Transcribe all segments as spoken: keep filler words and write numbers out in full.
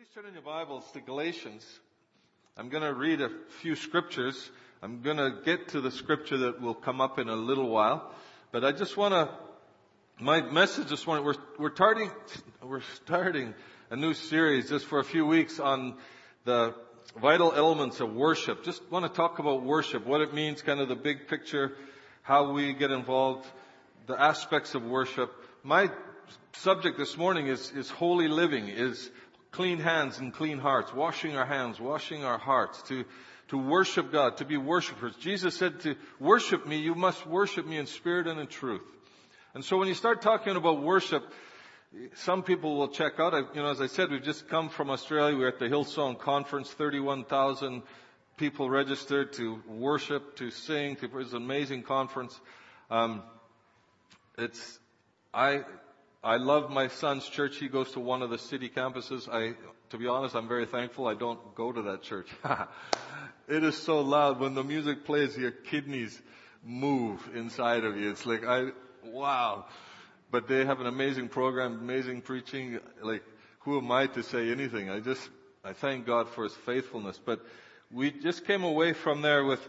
Please turn in your Bibles to Galatians. I'm going to read a few scriptures. I'm going to get to the scripture that will come up in a little while. But I just want to, my message this morning, we're, we're starting, we're starting a new series just for a few weeks on the vital elements of worship. Just want to talk about worship, what it means, kind of the big picture, how we get involved, the aspects of worship. My subject this morning is, is holy living, is clean hands and clean hearts, washing our hands, washing our hearts, to, to worship God, to be worshipers. Jesus said to worship me, you must worship me in spirit and in truth. And so when you start talking about worship, some people will check out. I, you know, as I said, we've just come from Australia. We're at the Hillsong Conference, thirty-one thousand people registered to worship, to sing. To, it was an amazing conference. Um, it's, I, I love my son's church. He goes to one of the city campuses. I, to be honest, I'm very thankful I don't go to that church. It is so loud. When the music plays, your kidneys move inside of you. It's like, I, wow. But they have an amazing program, amazing preaching. Like, who am I to say anything? I just, I thank God for His faithfulness. But we just came away from there with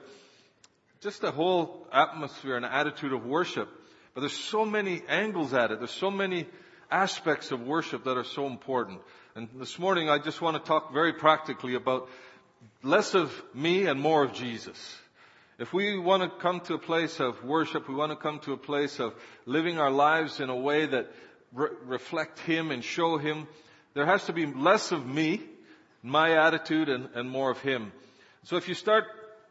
just a whole atmosphere and attitude of worship. But there's so many angles at it. There's so many aspects of worship that are so important. And this morning I just want to talk very practically about less of me and more of Jesus. If we want to come to a place of worship, we want to come to a place of living our lives in a way that re- reflect Him and show Him, there has to be less of me, my attitude, and, and more of Him. So if you start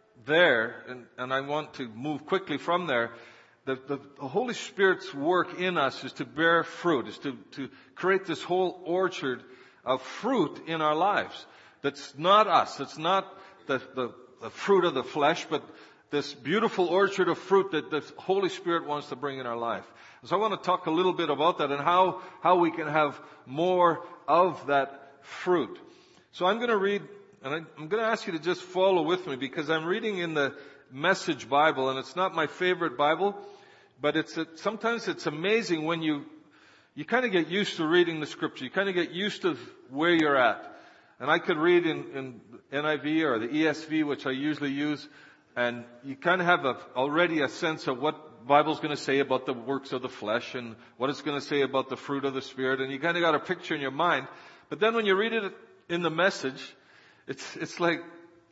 there, and, and I want to move quickly from there, The, the, the Holy Spirit's work in us is to bear fruit, is to, to create this whole orchard of fruit in our lives. That's not us. That's not the, the, the fruit of the flesh, but this beautiful orchard of fruit that the Holy Spirit wants to bring in our life. So I want to talk a little bit about that and how, how we can have more of that fruit. So I'm going to read, and I, I'm going to ask you to just follow with me because I'm reading in the Message Bible, and it's not my favorite Bible, but it's a, sometimes it's amazing when you you kind of get used to reading the Scripture. You kind of get used to where you're at. And I could read in, in N I V or the E S V, which I usually use, and you kind of have a, already a sense of what the Bible's going to say about the works of the flesh and what it's going to say about the fruit of the Spirit, and you kind of got a picture in your mind. But then when you read it in the Message, it's it's like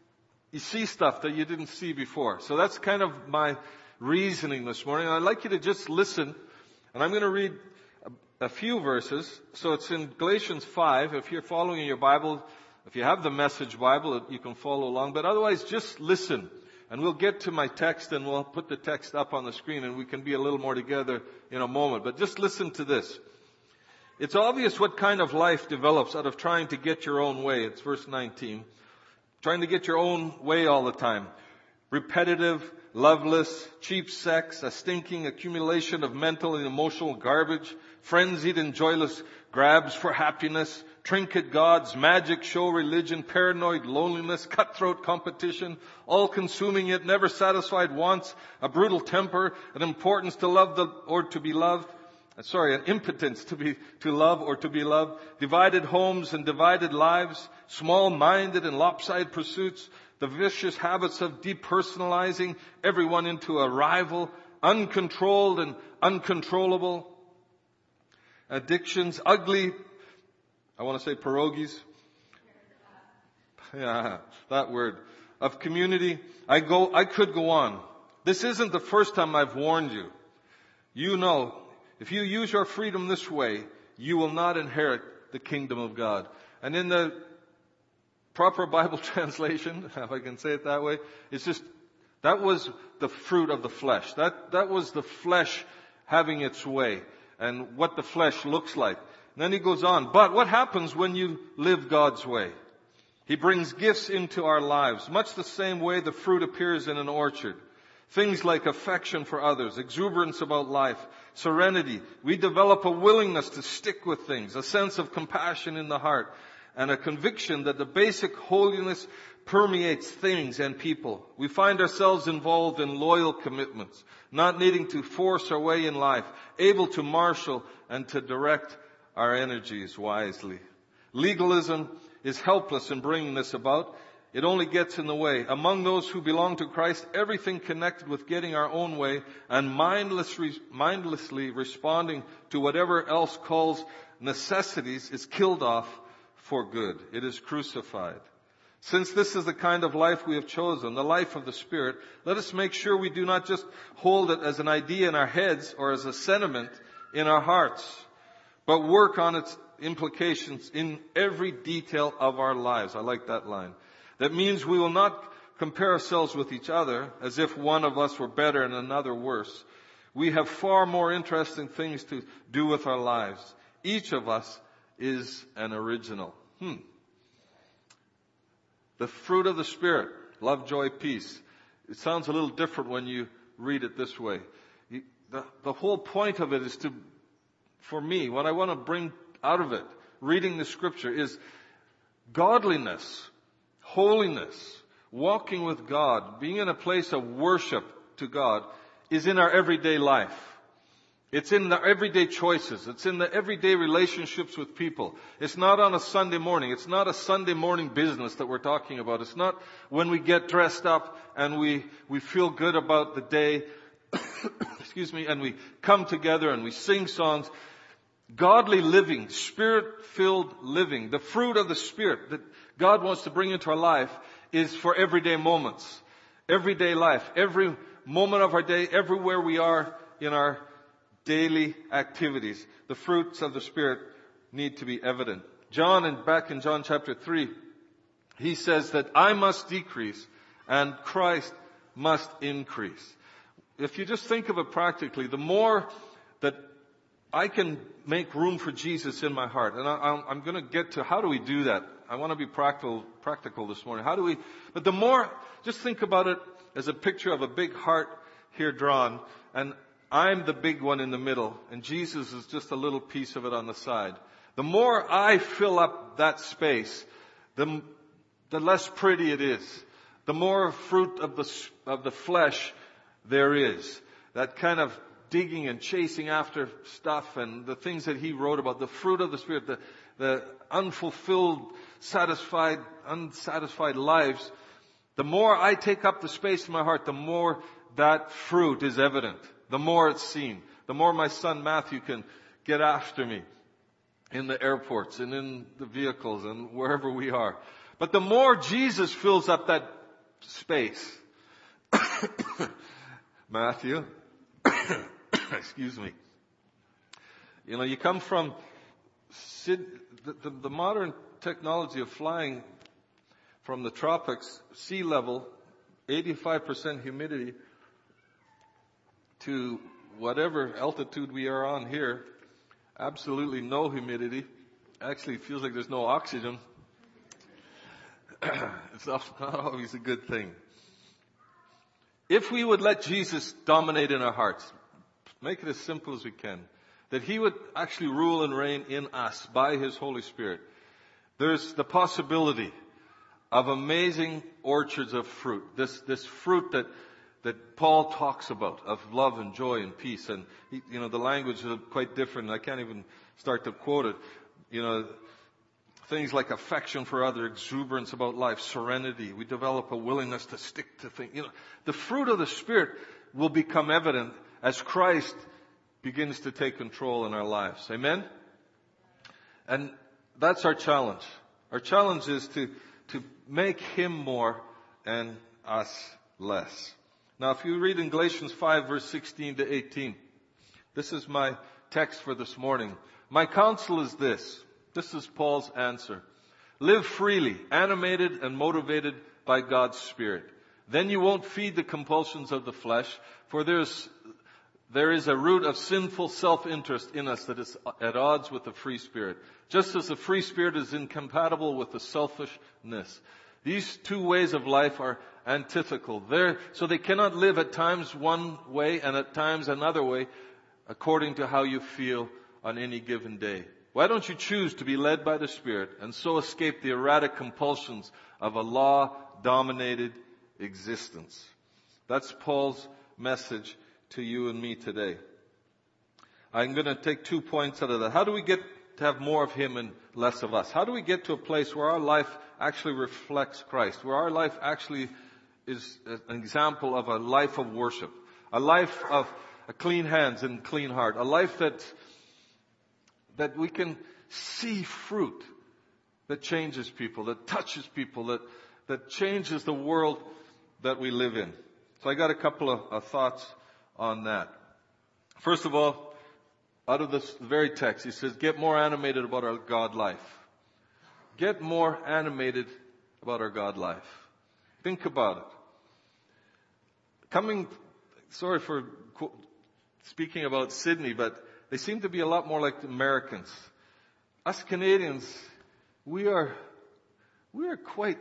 you see stuff that you didn't see before. So that's kind of my reasoning this morning. I'd like you to just listen. And I'm going to read a, a few verses. So it's in Galatians five. If you're following in your Bible, if you have the Message Bible, you can follow along. But otherwise, just listen. And we'll get to my text and we'll put the text up on the screen and we can be a little more together in a moment. But just listen to this. It's obvious what kind of life develops out of trying to get your own way. It's verse nineteen. Trying to get your own way all the time. Repetitive, loveless, cheap sex, a stinking accumulation of mental and emotional garbage, frenzied and joyless grabs for happiness, trinket gods, magic show religion, paranoid loneliness, cutthroat competition, all-consuming yet never satisfied wants, a brutal temper, an importance to love the, or to be loved, Sorry, an impotence to be, to love or to be loved, divided homes and divided lives, small-minded and lopsided pursuits, the vicious habits of depersonalizing everyone into a rival, uncontrolled and uncontrollable, addictions, ugly, I want to say pierogies. Yeah, that word. Of community. I go, I could go on. This isn't the first time I've warned you. You know, if you use your freedom this way, you will not inherit the kingdom of God. And in the proper Bible translation, if I can say it that way, it's just, that was the fruit of the flesh. That, that was the flesh having its way and what the flesh looks like. And then he goes on, but what happens when you live God's way? He brings gifts into our lives, much the same way the fruit appears in an orchard. Things like affection for others, exuberance about life, serenity. We develop a willingness to stick with things, a sense of compassion in the heart, and a conviction that the basic holiness permeates things and people. We find ourselves involved in loyal commitments, not needing to force our way in life, able to marshal and to direct our energies wisely. Legalism is helpless in bringing this about. It only gets in the way. Among those who belong to Christ, everything connected with getting our own way and mindless, mindlessly responding to whatever else calls necessities is killed off for good. It is crucified. Since this is the kind of life we have chosen, the life of the Spirit, let us make sure we do not just hold it as an idea in our heads or as a sentiment in our hearts, but work on its implications in every detail of our lives. I like that line. That means we will not compare ourselves with each other as if one of us were better and another worse. We have far more interesting things to do with our lives. Each of us is an original. Hmm. The fruit of the Spirit, love, joy, peace. It sounds a little different when you read it this way. You, the, the whole point of it is to, for me, what I want to bring out of it, reading the Scripture, is godliness, holiness, walking with God, being in a place of worship to God is in our everyday life. It's in the everyday choices. It's in the everyday relationships with people. It's not on a Sunday morning. It's not a Sunday morning business that we're talking about. It's not when we get dressed up and we, we feel good about the day, excuse me, and we come together and we sing songs. Godly living, Spirit-filled living, the fruit of the Spirit that God wants to bring into our life is for everyday moments, everyday life, every moment of our day, everywhere we are in our daily activities. The fruits of the Spirit need to be evident. John, and back in John chapter three, he says that I must decrease and Christ must increase. If you just think of it practically, the more that I can make room for Jesus in my heart, and I, I'm going to get to how do we do that. I want to be practical, practical this morning. How do we, but the more, just think about it as a picture of a big heart here drawn, and I'm the big one in the middle, and Jesus is just a little piece of it on the side. The more I fill up that space, the, the less pretty it is. The more fruit of the, of the flesh there is. That kind of digging and chasing after stuff and the things that he wrote about, the fruit of the Spirit, the, the unfulfilled, satisfied, unsatisfied lives. The more I take up the space in my heart, the more that fruit is evident. The more it's seen. The more my son Matthew can get after me in the airports and in the vehicles and wherever we are. But the more Jesus fills up that space, Matthew, excuse me. You know, you come from the, the, the modern technology of flying from the tropics, sea level, eighty-five percent humidity, to whatever altitude we are on here, absolutely no humidity. Actually, it feels like there's no oxygen. It's not always a good thing. If we would let Jesus dominate in our hearts, make it as simple as we can, that He would actually rule and reign in us by His Holy Spirit, there's the possibility of amazing orchards of fruit. This, this fruit that that Paul talks about, of love and joy and peace. And, he, you know, the language is quite different. I can't even start to quote it. You know, things like affection for other, exuberance about life, serenity. We develop a willingness to stick to things. You know, the fruit of the Spirit will become evident as Christ begins to take control in our lives. Amen? And that's our challenge. Our challenge is to, to make Him more and us less. Now, if you read in Galatians five, verse sixteen to eighteen, this is my text for this morning. My counsel is this. This is Paul's answer. Live freely, animated and motivated by God's Spirit. Then you won't feed the compulsions of the flesh, for there's, there is a root of sinful self-interest in us that is at odds with the free Spirit. Just as the free Spirit is incompatible with the selfishness. These two ways of life are antithetical. They're, so they cannot live at times one way and at times another way according to how you feel on any given day. Why don't you choose to be led by the Spirit and so escape the erratic compulsions of a law-dominated existence? That's Paul's message to you and me today. I'm going to take two points out of that. How do we get to have more of Him and less of us? How do we get to a place where our life actually reflects Christ, where our life actually is an example of a life of worship, a life of a clean hands and clean heart, a life that that we can see fruit that changes people, that touches people, that that changes the world that we live in? So I got a couple of, of thoughts on that. First of all, out of this very text, he says, get more animated about our God life. Get more animated about our God life. Think about it. Coming, sorry for speaking about Sydney, but they seem to be a lot more like the Americans. Us Canadians, we are, we are quite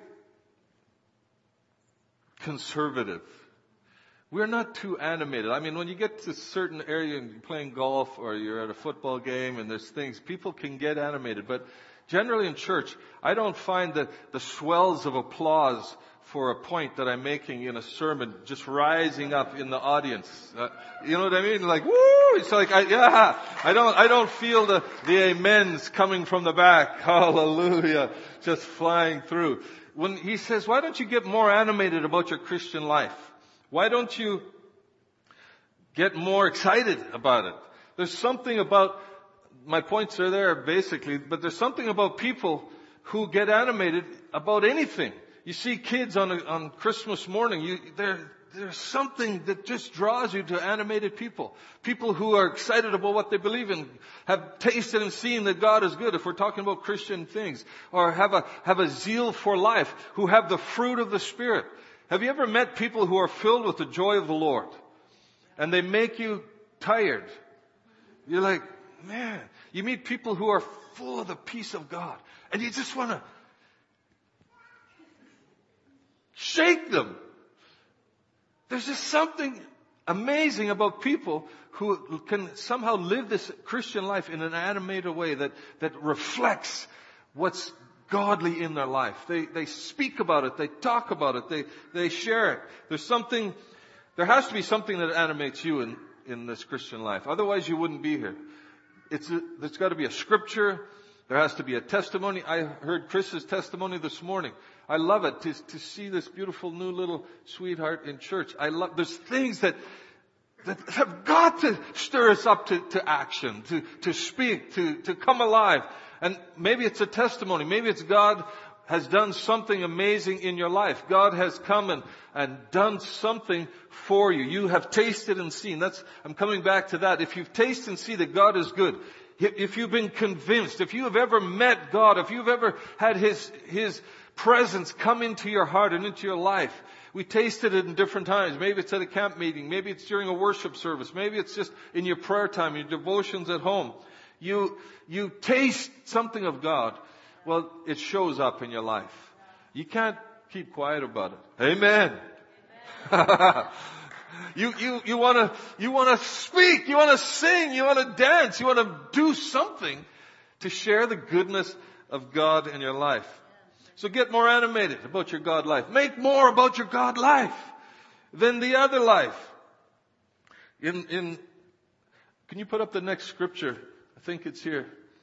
conservative. We're not too animated. I mean, when you get to a certain area and you're playing golf or you're at a football game and there's things, people can get animated. But generally in church, I don't find the, the swells of applause for a point that I'm making in a sermon just rising up in the audience. Uh, you know what I mean? Like, woo! It's like, I, yeah, I don't, I don't feel the, the amens coming from the back. Hallelujah. Just flying through. When he says, why don't you get more animated about your Christian life? Why don't you get more excited about it? There's something about, my points are there basically, but there's something about people who get animated about anything. You see kids on a, on Christmas morning, you, there, there's something that just draws you to animated people. People who are excited about what they believe in, have tasted and seen that God is good, if we're talking about Christian things, or have a, have a zeal for life, who have the fruit of the Spirit. Have you ever met people who are filled with the joy of the Lord? And they make you tired. You're like, man, you meet people who are full of the peace of God. And you just want to shake them. There's just something amazing about people who can somehow live this Christian life in an animated way that, that reflects what's godly in their life. They, they speak about it. They talk about it. They, they share it. There's something, there has to be something that animates you in, in this Christian life. Otherwise you wouldn't be here. It's a, there's got to be a scripture. There has to be a testimony. I heard Chris's testimony this morning. I love it to, to see this beautiful new little sweetheart in church. I love, there's things that, that have got to stir us up to, to action, to, to speak, to, to come alive. And maybe it's a testimony. Maybe it's God has done something amazing in your life. God has come and, and done something for you. You have tasted and seen. That's, I'm coming back to that. If you've tasted and seen that God is good, if you've been convinced, if you have ever met God, if you've ever had His, His presence come into your heart and into your life, we tasted it in different times. Maybe it's at a camp meeting. Maybe it's during a worship service. Maybe it's just in your prayer time, your devotions at home. You, you taste something of God. Well, it shows up in your life. You can't keep quiet about it. Amen. Amen. you, you, you wanna, you wanna speak, you wanna sing, you wanna dance, you wanna do something to share the goodness of God in your life. So get more animated about your God life. Make more about your God life than the other life. In, in, can you put up the next scripture? I think it's here.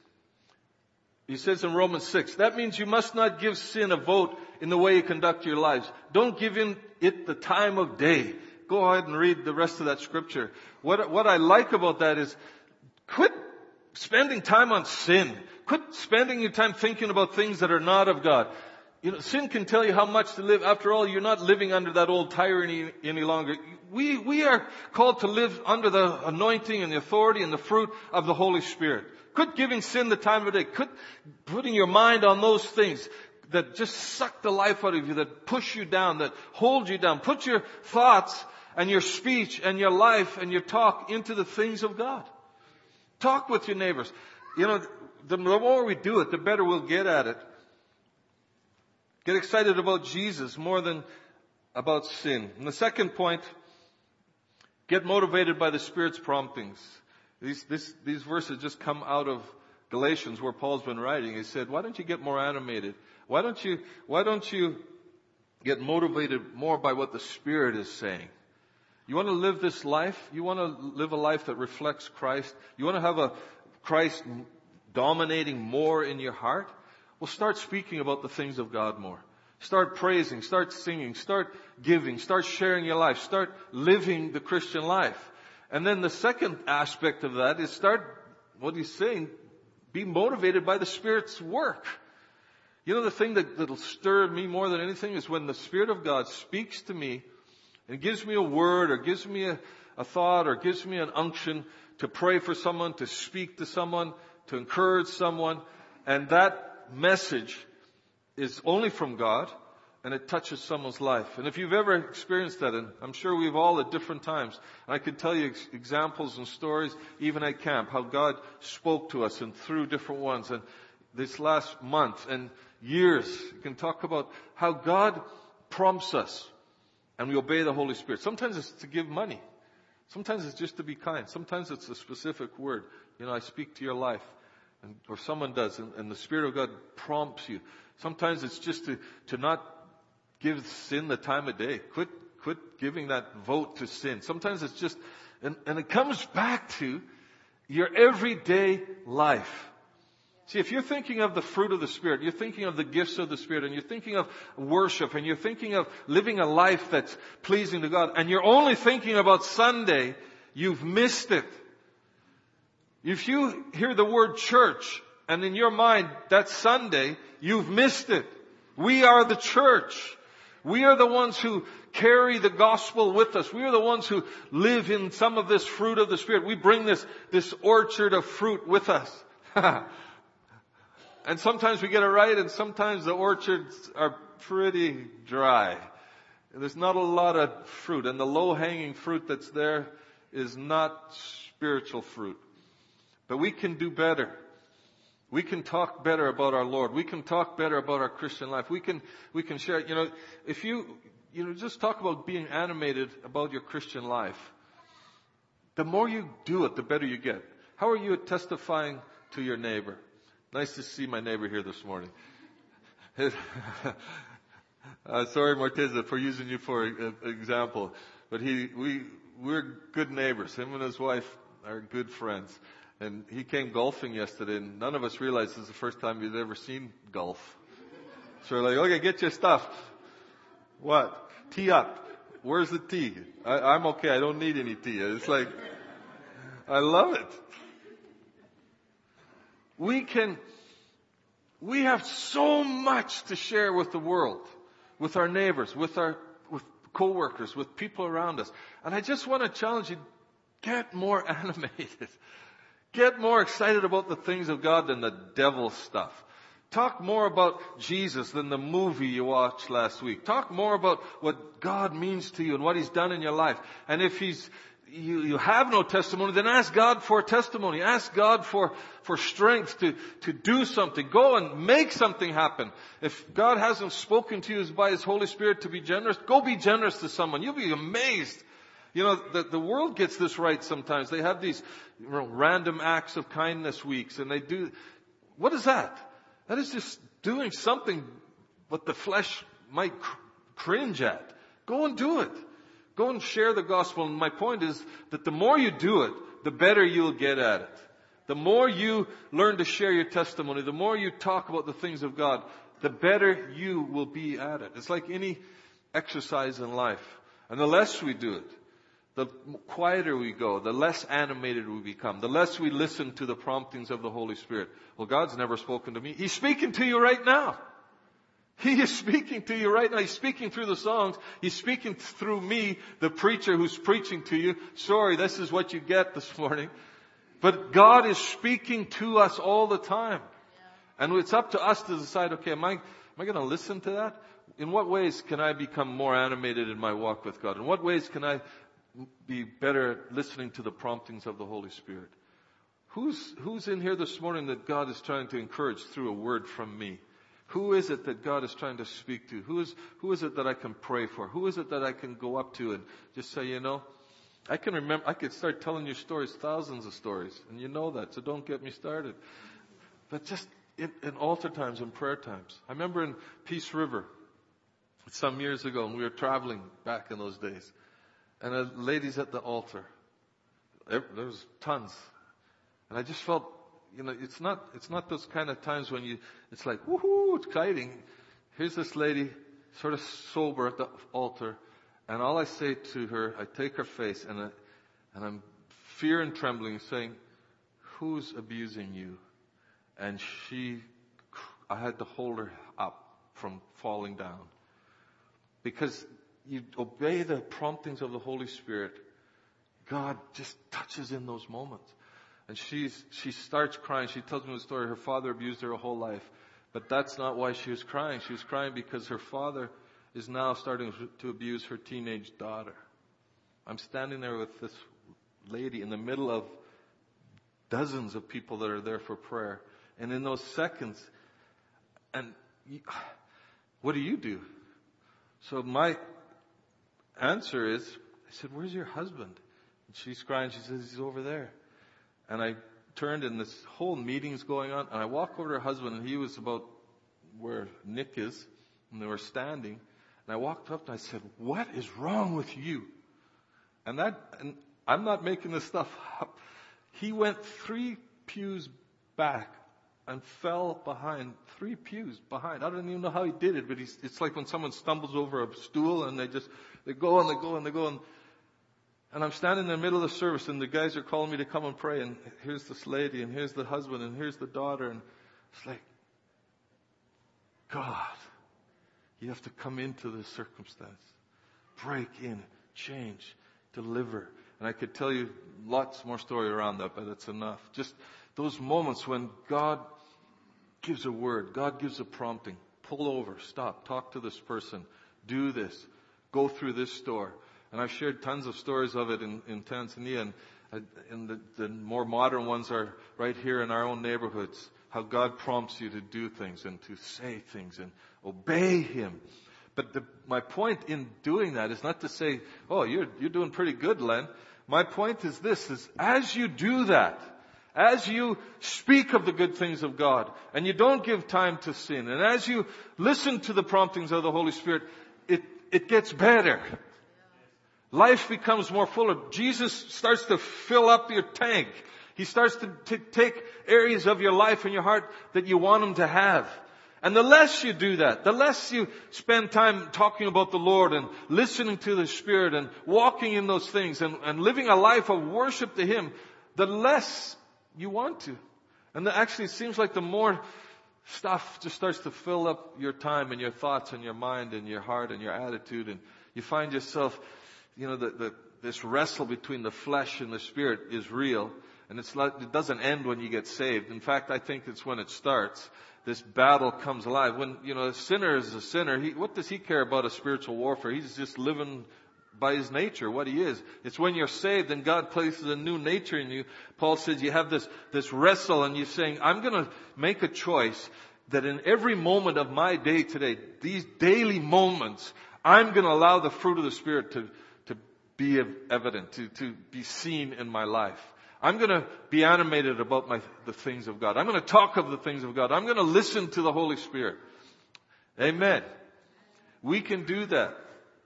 He says in Romans six, that means you must not give sin a vote in the way you conduct your lives. Don't give in it the time of day. Go ahead and read the rest of that scripture. What, what I like about that is quit spending time on sin. Quit spending your time thinking about things that are not of God. You know, sin can tell you how much to live. After all, you're not living under that old tyranny any longer. We, we are called to live under the anointing and the authority and the fruit of the Holy Spirit. Quit giving sin the time of day. Quit putting your mind on those things that just suck the life out of you, that push you down, that hold you down. Put your thoughts and your speech and your life and your talk into the things of God. Talk with your neighbors. You know, the more we do it, the better we'll get at it. Get excited about Jesus more than about sin. And the second point, get motivated by the Spirit's promptings. These, this, these verses just come out of Galatians where Paul's been writing. He said, why don't you get more animated? Why don't you, why don't you get motivated more by what the Spirit is saying? You want to live this life? You want to live a life that reflects Christ? You want to have a Christ dominating more in your heart, well, start speaking about the things of God more. Start praising, start singing, start giving, start sharing your life, start living the Christian life. And then the second aspect of that is start, what he's saying, be motivated by the Spirit's work. You know, the thing that, that'll stir me more than anything is when the Spirit of God speaks to me and gives me a word or gives me a, a thought or gives me an unction to pray for someone, to speak to someone, to encourage someone. And that message is only from God, and it touches someone's life. And if you've ever experienced that, and I'm sure we've all at different times, I could tell you ex- examples and stories, even at camp, how God spoke to us and through different ones. And this last month and years, you can talk about how God prompts us and we obey the Holy Spirit. Sometimes it's to give money. Sometimes it's just to be kind. Sometimes it's a specific word. You know, I speak to your life. And, or someone does, and, and the Spirit of God prompts you. Sometimes it's just to, to not give sin the time of day. Quit, quit giving that vote to sin. Sometimes it's just, and, and it comes back to your everyday life. See, if you're thinking of the fruit of the Spirit, you're thinking of the gifts of the Spirit, and you're thinking of worship, and you're thinking of living a life that's pleasing to God, and you're only thinking about Sunday, you've missed it. If you hear the word church, and in your mind that's Sunday, you've missed it. We are the church. We are the ones who carry the gospel with us. We are the ones who live in some of this fruit of the Spirit. We bring this, this orchard of fruit with us. And sometimes we get it right, and sometimes the orchards are pretty dry. There's not a lot of fruit, and the low-hanging fruit that's there is not spiritual fruit. But we can do better. We can talk better about our Lord. We can talk better about our Christian life. We can, we can share, you know, if you, you know, just talk about being animated about your Christian life. The more you do it, the better you get. How are you at testifying to your neighbor? Nice to see my neighbor here this morning. uh, sorry, Marteza, for using you for an example. But he, we, we're good neighbors. Him and his wife are good friends. And he came golfing yesterday, and none of us realized this is the first time he'd ever seen golf. So we're like, okay, get your stuff. What? Tee up. Where's the tee? I, I'm okay. I don't need any tee. It's like, I love it. We can, we have so much to share with the world, with our neighbors, with our, with co-workers, with people around us. And I just want to challenge you, get more animated. Get more excited about the things of God than the devil stuff. Talk more about Jesus than the movie you watched last week. Talk more about what God means to you and what He's done in your life. And if He's, you, you have no testimony, then ask God for a testimony. Ask God for, for strength to, to do something. Go and make something happen. If God hasn't spoken to you by His Holy Spirit to be generous, go be generous to someone. You'll be amazed. You know, the, the world gets this right sometimes. They have these, you know, random acts of kindness weeks, and they do, what is that? That is just doing something what the flesh might cr- cringe at. Go and do it. Go and share the gospel. And my point is that the more you do it, the better you'll get at it. The more you learn to share your testimony, the more you talk about the things of God, the better you will be at it. It's like any exercise in life. And the less we do it, the quieter we go, the less animated we become, the less we listen to the promptings of the Holy Spirit. Well, God's never spoken to me. He's speaking to you right now. He is speaking to you right now. He's speaking through the songs. He's speaking through me, the preacher who's preaching to you. Sorry, this is what you get this morning. But God is speaking to us all the time. And it's up to us to decide, okay, am I, am I going to listen to that? In what ways can I become more animated in my walk with God? In what ways can I be better listening to the promptings of the Holy Spirit? Who's, who's in here this morning that God is trying to encourage through a word from me? Who is it that God is trying to speak to? Who is, who is it that I can pray for? Who is it that I can go up to and just say, you know, I can remember, I could start telling you stories, thousands of stories, and you know that, so don't get me started. But just in, in altar times and prayer times. I remember in Peace River, some years ago, and we were traveling back in those days. And a lady's at the altar. There was tons. And I just felt, you know, it's not, it's not those kind of times when you, it's like, woohoo, exciting. Here's this lady, sort of sober at the altar, and all I say to her, I take her face, and I, and I'm fear and trembling, saying, who's abusing you? And she, I had to hold her up from falling down. Because you obey the promptings of the Holy Spirit, God just touches in those moments. And she's, she starts crying. She tells me the story. Her father abused her her whole life. But that's not why she was crying. She was crying because her father is now starting to abuse her teenage daughter. I'm standing there with this lady in the middle of dozens of people that are there for prayer. And in those seconds, and you, what do you do? So my answer is, I said, where's your husband? And she's crying. She says, he's over there. And I turned, and this whole meeting's going on, and I walk over to her husband, and he was about where Nick is, and they were standing. And I walked up, and I said, what is wrong with you? And that, and I'm not making this stuff up. He went three pews back and fell behind, three pews behind. I don't even know how he did it, but he's, it's like when someone stumbles over a stool and they just, they go and they go and they go. And, and I'm standing in the middle of the service, and the guys are calling me to come and pray. And here's this lady, and here's the husband, and here's the daughter. And it's like, God, you have to come into this circumstance. Break in, change, deliver. And I could tell you lots more story around that, but it's enough. Just those moments when God gives a word, God gives a prompting. Pull over, stop, talk to this person, do this, go through this store. And I've shared tons of stories of it in, in Tanzania, and, and the, the more modern ones are right here in our own neighborhoods. How God prompts you to do things and to say things and obey Him. But the, my point in doing that is not to say, oh, you're, you're doing pretty good, Len. My point is this, is as you do that, as you speak of the good things of God, and you don't give time to sin, and as you listen to the promptings of the Holy Spirit, it, it gets better. Life becomes more fuller. Jesus starts to fill up your tank. He starts to t- take areas of your life and your heart that you want Him to have. And the less you do that, the less you spend time talking about the Lord and listening to the Spirit and walking in those things and, and living a life of worship to Him, the less you want to. And the, actually it seems like the more stuff just starts to fill up your time and your thoughts and your mind and your heart and your attitude, and you find yourself, you know, the, the, this wrestle between the flesh and the Spirit is real. And it's not, it doesn't end when you get saved. In fact, I think it's when it starts. This battle comes alive. When, you know, a sinner is a sinner, he, what does he care about a spiritual warfare? He's just living by his nature, what he is. It's when you're saved and God places a new nature in you. Paul says you have this, this wrestle, and you're saying, I'm going to make a choice that in every moment of my day today, these daily moments, I'm going to allow the fruit of the Spirit to, to be evident, to, to be seen in my life. I'm going to be animated about my, the things of God. I'm going to talk of the things of God. I'm going to listen to the Holy Spirit. Amen. We can do that.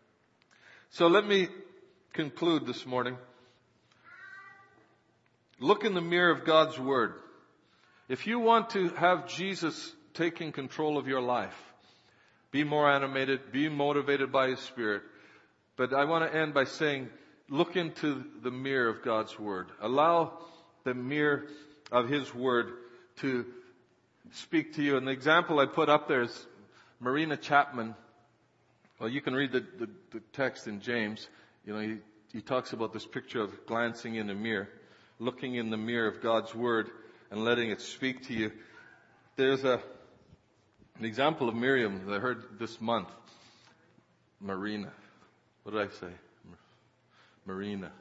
So let me conclude this morning. Look in the mirror of God's Word. If you want to have Jesus taking control of your life, be more animated, be motivated by His Spirit. But I want to end by saying, look into the mirror of God's Word. Allow the mirror of His Word to speak to you. And the example I put up there is Marina Chapman. Well, you can read the, the, the text in James. You know, he, he talks about this picture of glancing in a mirror, looking in the mirror of God's Word and letting it speak to you. There's a, an example of Miriam that I heard this month. Marina. What did I say? Marina.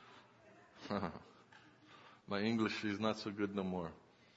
My English is not so good no more.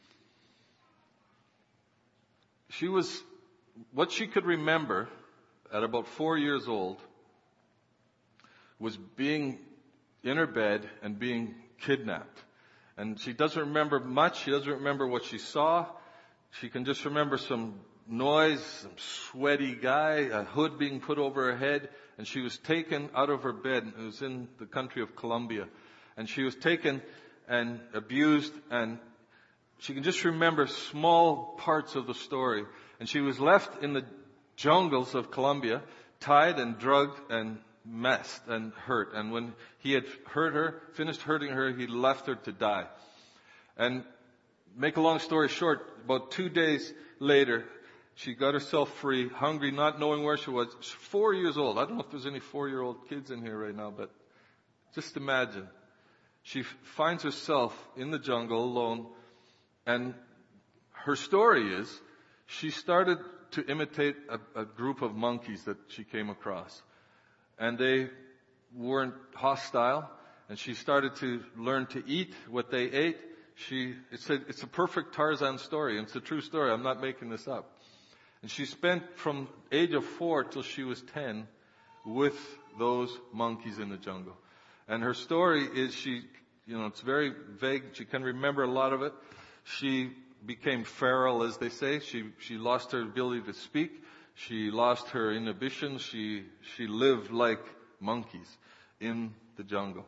She was, what she could remember at about four years old was being in her bed and being kidnapped. And she doesn't remember much. She doesn't remember what she saw. She can just remember some noise, some sweaty guy, a hood being put over her head. And she was taken out of her bed. It was in the country of Colombia. And she was taken and abused and she can just remember small parts of the story. And she was left in the jungles of Colombia, tied and drugged and messed and hurt. And when he had hurt her, finished hurting her, he left her to die. And make a long story short, about two days later, she got herself free, hungry, not knowing where she was. She's four years old. I don't know if there's any four-year-old kids in here right now, but just imagine. She finds herself in the jungle alone, and her story is she started to imitate a, a group of monkeys that she came across. And they weren't hostile, and she started to learn to eat what they ate. She, it's a, it's a perfect Tarzan story, and it's a true story. I'm not making this up. And she spent from age of four till she was ten with those monkeys in the jungle. And her story is she, you know, it's very vague. She can remember a lot of it. She became feral, as they say. She, she lost her ability to speak. She lost her inhibitions. She, she lived like monkeys in the jungle.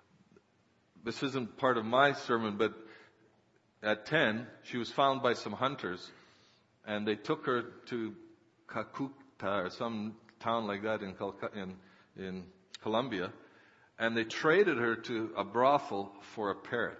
This isn't part of my sermon, but at ten, she was found by some hunters. And they took her to Cacuta or some town like that in, in, in Colombia. And they traded her to a brothel for a parrot.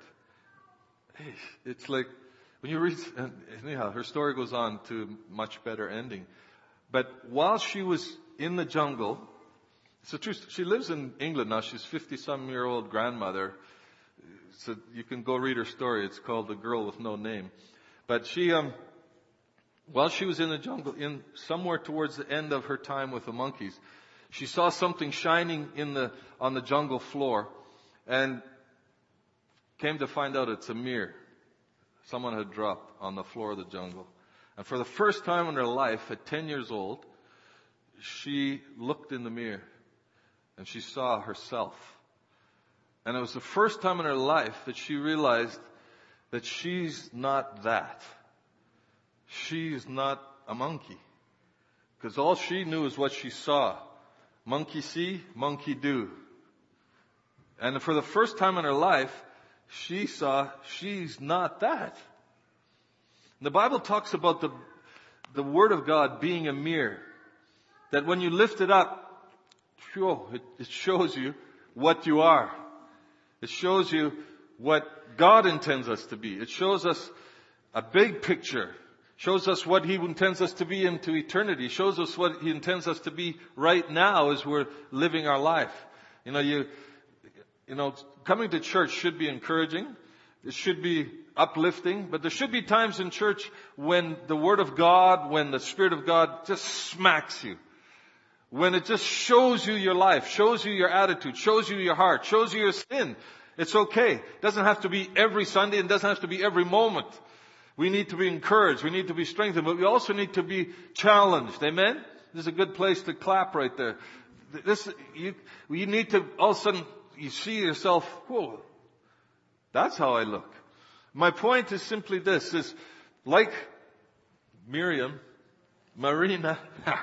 It's like, when you read, anyhow, her story goes on to a much better ending. But while she was in the jungle, it's a true, she lives in England now. She's fifty-some-year-old grandmother. So you can go read her story. It's called The Girl with No Name. But she, um, while she was in the jungle, in somewhere towards the end of her time with the monkeys, she saw something shining in the on the jungle floor, and came to find out it's a mirror someone had dropped on the floor of the jungle. And for the first time in her life, at ten years old, she looked in the mirror and she saw herself. And it was the first time in her life that she realized that she's not that. She's not a monkey. Because all she knew is what she saw. Monkey see, monkey do. And for the first time in her life, she saw she's not that. The Bible talks about the, the Word of God being a mirror. That when you lift it up, it, it shows you what you are. It shows you what God intends us to be. It shows us a big picture. Shows us what He intends us to be into eternity. Shows us what He intends us to be right now as we're living our life. You know, you, you know, coming to church should be encouraging. It should be uplifting. But there should be times in church when the Word of God, when the Spirit of God just smacks you. When it just shows you your life, shows you your attitude, shows you your heart, shows you your sin. It's okay. It doesn't have to be every Sunday. It doesn't have to be every moment. We need to be encouraged. We need to be strengthened. But we also need to be challenged. Amen? This is a good place to clap right there. This, you, you need to, all of a sudden, you see yourself, whoa, that's how I look. My point is simply this, is like Miriam, Marina,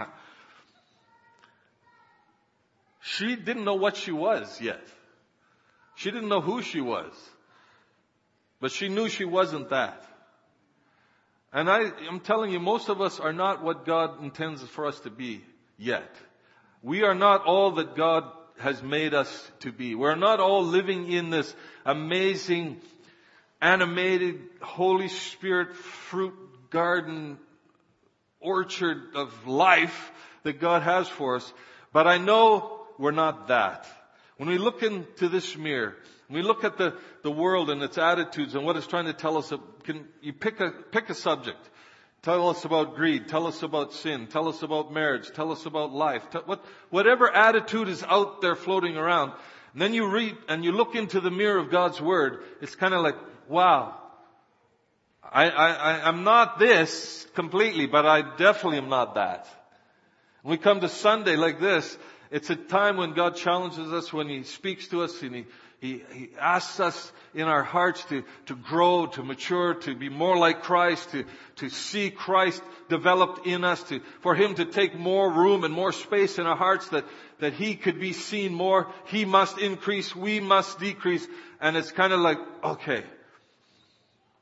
she didn't know what she was yet. She didn't know who she was. But she knew she wasn't that. And I, I'm telling you, most of us are not what God intends for us to be yet. We are not all that God has made us to be. We're not all living in this amazing, animated, Holy Spirit fruit garden orchard of life that God has for us. But I know we're not that. When we look into this mirror, when we look at the, the world and its attitudes and what it's trying to tell us, can you pick a, pick a subject. Tell us about greed. Tell us about sin. Tell us about marriage. Tell us about life. Tell, what, whatever attitude is out there floating around. And then you read and you look into the mirror of God's Word. It's kind of like, wow. I, I, I'm not this completely, but I definitely am not that. When we come to Sunday like this, it's a time when God challenges us, when He speaks to us and He He, he asks us in our hearts to, to grow, to mature, to be more like Christ, to, to see Christ developed in us, to, for Him to take more room and more space in our hearts that, that He could be seen more. He must increase, we must decrease. And it's kind of like, okay,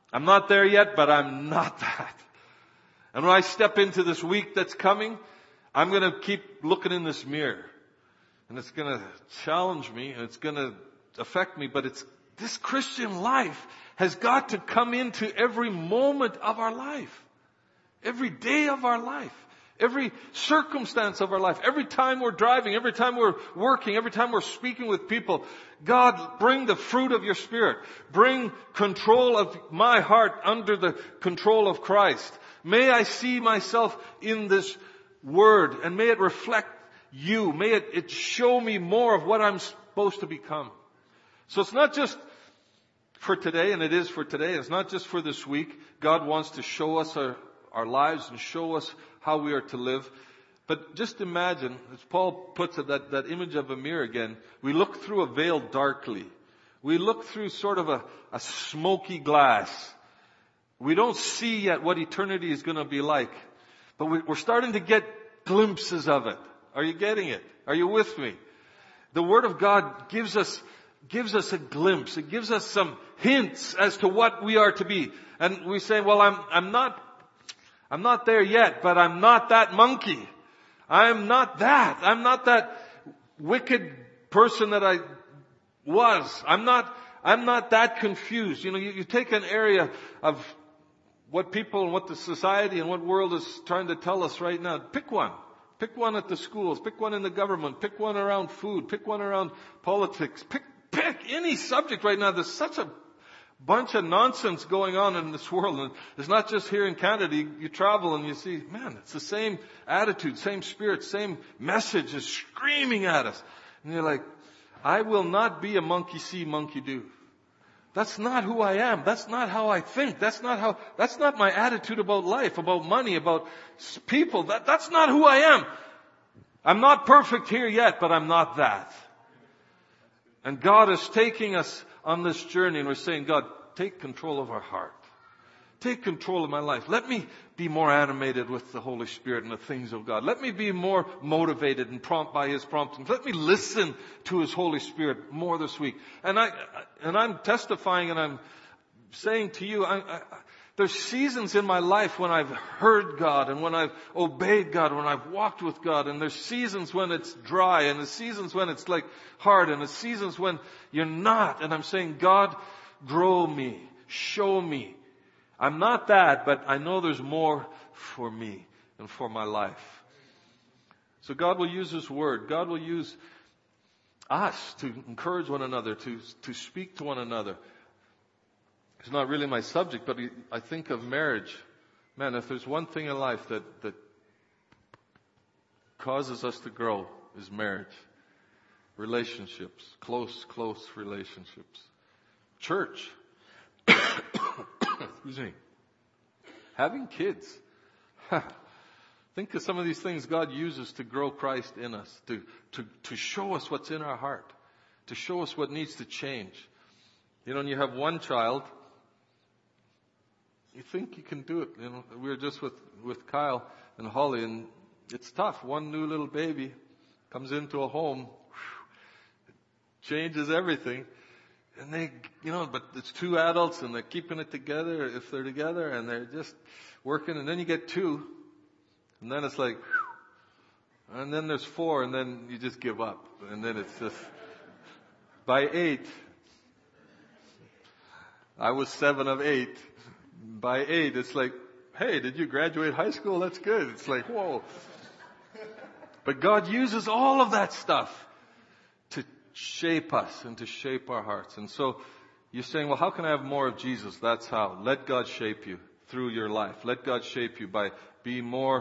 I'm not there yet, but I'm not that. And when I step into this week that's coming, I'm going to keep looking in this mirror. And it's going to challenge me and it's going to affect me. But it's this Christian life has got to come into every moment of our life. Every day of our life. Every circumstance of our life. Every time we're driving. Every time we're working. Every time we're speaking with people. God, bring the fruit of your Spirit. Bring control of my heart under the control of Christ. May I see myself in this Word and may it reflect you. May it, it show me more of what I'm supposed to become. So it's not just for today, and it is for today. It's not just for this week. God wants to show us our, our lives and show us how we are to live. But just imagine, as Paul puts it, that, that image of a mirror again. We look through a veil darkly. We look through sort of a, a smoky glass. We don't see yet what eternity is going to be like. But we, we're starting to get glimpses of it. Are you getting it? Are you with me? The Word of God gives us, gives us a glimpse. It gives us some hints as to what we are to be. And we say, well, I'm, I'm not, I'm not there yet, but I'm not that monkey. I'm not that. I'm not that wicked person that I was. I'm not, I'm not that confused. You know, you, you take an area of what people and what the society and what world is trying to tell us right now. Pick one. Pick one at the schools. Pick one in the government. Pick one around food. Pick one around politics. Pick, pick any subject right now. There's such a bunch of nonsense going on in this world. And it's not just here in Canada. You, you travel and you see, man, it's the same attitude, same spirit, same message is screaming at us. And you're like, I will not be a monkey see, monkey do. That's not who I am. That's not how I think. That's not how, that's not my attitude about life, about money, about people. That, that's not who I am. I'm not perfect here yet, but I'm not that. And God is taking us on this journey and we're saying, God, take control of our heart. Take control of my life. Let me be more animated with the Holy Spirit and the things of God. Let me be more motivated and prompt by His promptings. Let me listen to His Holy Spirit more this week. And I, and I'm testifying and I'm saying to you, I, I, there's seasons in my life when I've heard God and when I've obeyed God, when I've walked with God. And there's seasons when it's dry and there's seasons when it's like hard and there's seasons when you're not. And I'm saying, God, grow me, show me. I'm not that, but I know there's more for me and for my life. So God will use His Word. God will use us to encourage one another, to, to speak to one another. It's not really my subject, but I think of marriage. Man, if there's one thing in life that, that causes us to grow is marriage. Relationships. Close, close relationships. Church. Excuse me. Having kids. Think of some of these things God uses to grow Christ in us, to, to, to show us what's in our heart, to show us what needs to change. You know, when you have one child, you think you can do it. You know, we were just with, with Kyle and Holly, and it's tough. One new little baby comes into a home, whew, changes everything. And they, you know, but it's two adults and they're keeping it together if they're together and they're just working. And then you get two and then it's like, whew, and then there's four and then you just give up. And then it's just, by eight, I was seven of eight. By eight, it's like, hey, did you graduate high school? That's good. It's like, whoa. But God uses all of that stuff to shape us and to shape our hearts. And so you're saying, well, how can I have more of Jesus? That's how. Let God shape you through your life. Let God shape you by being more,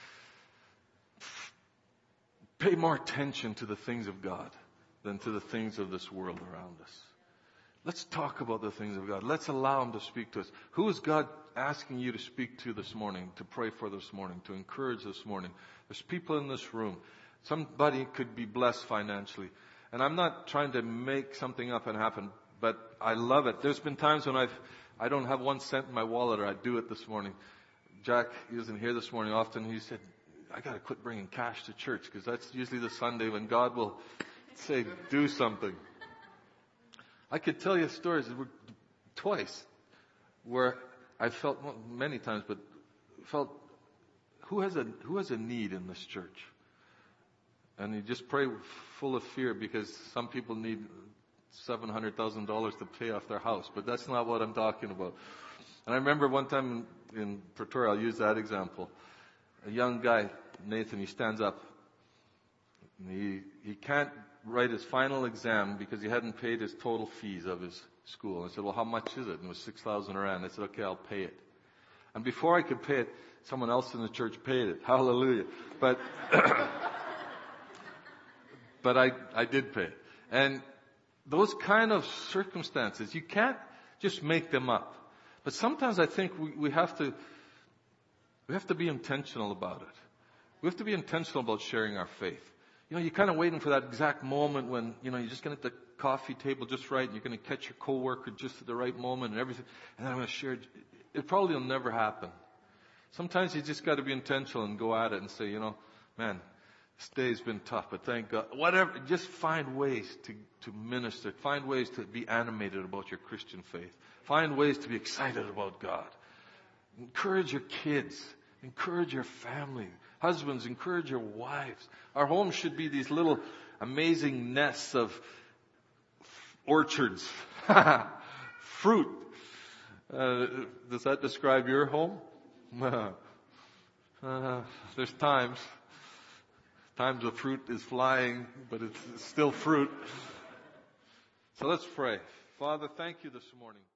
pay more attention to the things of God than to the things of this world around us. Let's talk about the things of God. Let's allow Him to speak to us. Who is God asking you to speak to this morning, to pray for this morning, to encourage this morning? There's people in this room. Somebody could be blessed financially. And I'm not trying to make something up and happen, but I love it. There's been times when I've, I don't have one cent in my wallet, or I do it this morning. Jack, he wasn't here this morning often. He said, I got to quit bringing cash to church because that's usually the Sunday when God will say, do something. I could tell you stories. Twice. where I felt, well, many times, but felt, who has a, who has a need in this church? And you just pray full of fear because some people need seven hundred thousand dollars to pay off their house, but that's not what I'm talking about. And I remember one time in, in Pretoria, I'll use that example. A young guy, Nathan, he stands up. And he, he can't write his final exam because he hadn't paid his total fees of his school. I said, well, how much is it? And it was six thousand rand. I said, okay, I'll pay it. And before I could pay it, someone else in the church paid it. Hallelujah. But, but I, I did pay it. And those kind of circumstances, you can't just make them up. But sometimes I think we, we have to, we have to be intentional about it. We have to be intentional about sharing our faith. You know, you're kind of waiting for that exact moment when, you know, you're just going to get the coffee table just right and you're going to catch your coworker just at the right moment and everything. And then I'm going to share it. It probably will never happen. Sometimes you just got to be intentional and go at it and say, you know, man, this day's been tough, but thank God. Whatever, just find ways to, to minister. Find ways to be animated about your Christian faith. Find ways to be excited about God. Encourage your kids. Encourage your family. Husbands, encourage your wives. Our home should be these little amazing nests of orchards. Fruit. Uh, does that describe your home? uh, there's times. Times the fruit is flying, but it's still fruit. So let's pray. Father, thank you this morning.